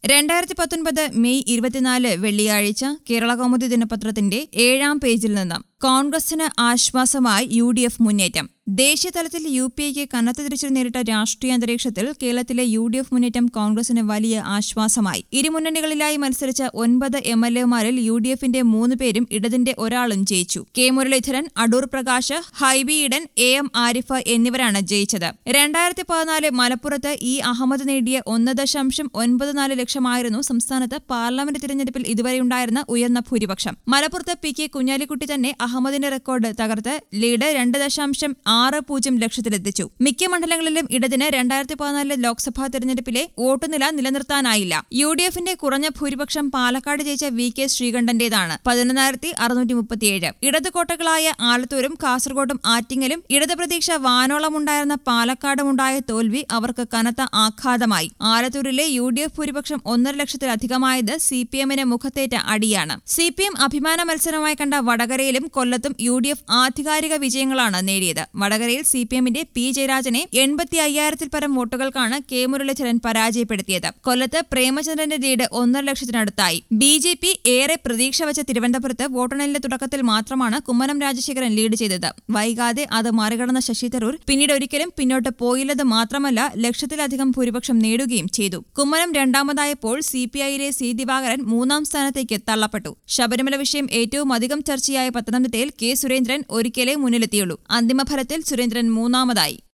2019 May 24 വെള്ളിയാഴ്ച കേരളകൗമുദി ദിനപത്രത്തിന്റെ 7-ാം പേജിൽ നിന്ന് കോൺഗ്രസിന് ആശ്വാസമായി UDF മുന്നേറ്റം. ദേശീയതലത്തിൽ UPAയ്ക്ക് കനത്ത തിരിച്ചടി നേരിട്ട രാഷ്ട്രീയ അന്തരീക്ഷത്തിൽ കേരളത്തിലെ UDF മുന്നേറ്റം കോൺഗ്രസിന് വലിയ ആശ്വാസമായി. ഇരുമുന്നണികളിലായി മത്സരിച്ച 9 MLA-മാരിൽ UDFന്റെ 3 പേരും ഇടതിന്റെ ഒരാളും ജയിച്ചു. കെ മുരളീധരൻ, അടൂർ പ്രകാശ്, ഹൈബി ഈഡൻ, AM ആരിഫ് എന്നിവരാണ് ജയിച്ചത്. 2014 മലപ്പുറത്ത് E. അഹമ്മദ് നേടിയ 1.94 ലക്ഷമായിരുന്നു സംസ്ഥാനത്ത് പാർലമെന്റ് തിരഞ്ഞെടുപ്പിൽ ഇതുവരെയുണ്ടായിരുന്ന ഉയർന്ന ഭൂരിപക്ഷം. മലപ്പുറത്ത് PK കുഞ്ഞാലിക്കുട്ടി തന്നെ അഹമ്മദിന്റെ റെക്കോർഡ് തകർത്ത് ലീഡ് 2.60 ലക്ഷത്തിലെത്തിച്ചു. മിക്ക മണ്ഡലങ്ങളിലും ഇടതിന് 2014 ലോക്സഭാ തെരഞ്ഞെടുപ്പിലെ വോട്ടുനില നിലനിർത്താനായില്ല. UDFന്റെ കുറഞ്ഞ ഭൂരിപക്ഷം പാലക്കാട് ജയിച്ച VK ശ്രീകണ്ഠന്റേതാണ്, 11,637. ഇടത് കോട്ടകളായ ആലത്തൂരും കാസർകോട്ടും ആറ്റിങ്ങലും ഇടത് പ്രതീക്ഷ വാനോളമുണ്ടായിരുന്ന പാലക്കാടുമുണ്ടായ തോൽവി അവർക്ക് കനത്ത ആഘാതമായി. ആലത്തൂരിലെ UDF ഭൂരിപക്ഷം 1.5 ലക്ഷത്തിലധികമായത് CPM-ന് മുഖത്തേറ്റ അടിയാണ്. CPM അഭിമാന മത്സരമായി കണ്ട വടകരയിലും കൊല്ലത്തും UDF ആധികാരിക വിജയങ്ങളാണ് നേടിയത്. വടകരയിൽ CPM-ന്റെ P. ജയരാജനെ 85,000-ൽ പരം വോട്ടുകൾക്കാണ് കെ മുരളീധരൻ പരാജയപ്പെടുത്തിയത്. കൊല്ലത്ത് പ്രേമചന്ദ്രന്റെ ലീഡ് 1.5 ലക്ഷത്തിനടുത്തായി. BJP ഏറെ പ്രതീക്ഷ വച്ച തിരുവനന്തപുരത്ത് വോട്ടെണ്ണലിന്റെ തുടക്കത്തിൽ മാത്രമാണ് കുമ്മനം രാജശേഖരൻ ലീഡ് ചെയ്തത്. വൈകാതെ അത് മറികടന്ന ശശി തരൂർ പിന്നീട് ഒരിക്കലും പിന്നോട്ട് പോയില്ലെന്ന് മാത്രമല്ല, ലക്ഷത്തിലധികം ഭൂരിപക്ഷം നേടുകയും ചെയ്തു. കുമ്മനം രണ്ടാമതായപ്പോൾ CPI-യിലെ C. ദിവാകരൻ 3-ാം സ്ഥാനത്തേക്ക് തള്ളപ്പെട്ടു. ശബരിമല വിഷയം ഏറ്റവും അധികം ചർച്ചയായ പത്തനംതിട്ടയിൽ K. സുരേന്ദ്രൻ ഒരിക്കലേ മുന്നിലെത്തിയുള്ളൂ. അന്തിമഫലത്തിൽ സുരേന്ദ്രൻ 3-ാമതായി.